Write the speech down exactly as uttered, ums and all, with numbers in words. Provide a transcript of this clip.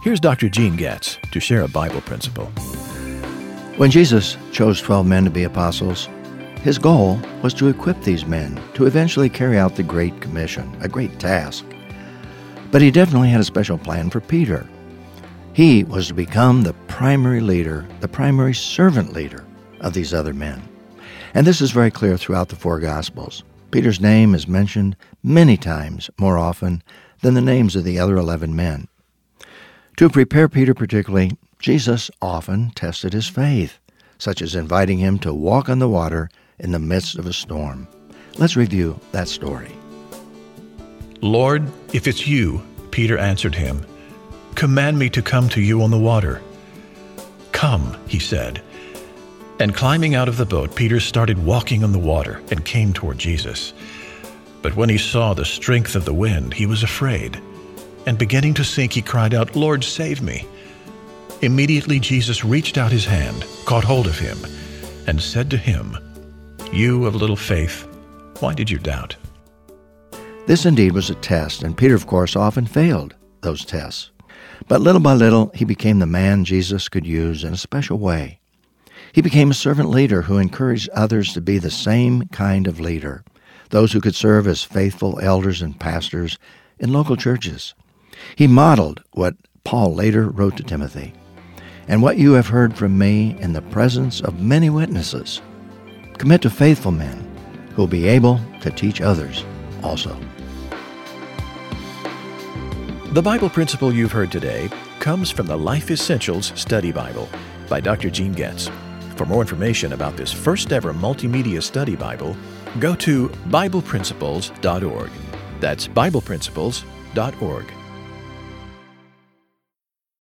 Here's Doctor Gene Getz to share a Bible principle. When Jesus chose twelve men to be apostles, his goal was to equip these men to eventually carry out the Great Commission, a great task. But he definitely had a special plan for Peter. He was to become the primary leader, the primary servant leader of these other men. And this is very clear throughout the four Gospels. Peter's name is mentioned many times more often than the names of the other eleven men. To prepare Peter particularly, Jesus often tested his faith, such as inviting him to walk on the water in the midst of a storm. Let's review that story. "Lord, if it's you," Peter answered him, "command me to come to you on the water." "Come," he said. And climbing out of the boat, Peter started walking on the water and came toward Jesus. But when he saw the strength of the wind, he was afraid. And beginning to sink, he cried out, "Lord, save me." Immediately Jesus reached out his hand, caught hold of him, and said to him, "You of little faith, why did you doubt?" This indeed was a test, and Peter, of course, often failed those tests. But little by little, he became the man Jesus could use in a special way. He became a servant leader who encouraged others to be the same kind of leader, those who could serve as faithful elders and pastors in local churches. He modeled what Paul later wrote to Timothy, "And what you have heard from me in the presence of many witnesses, commit to faithful men who will be able to teach others also." The Bible principle you've heard today comes from the Life Essentials Study Bible by Doctor Gene Getz. For more information about this first-ever multimedia study Bible, go to Bible Principles dot org. That's Bible Principles dot org.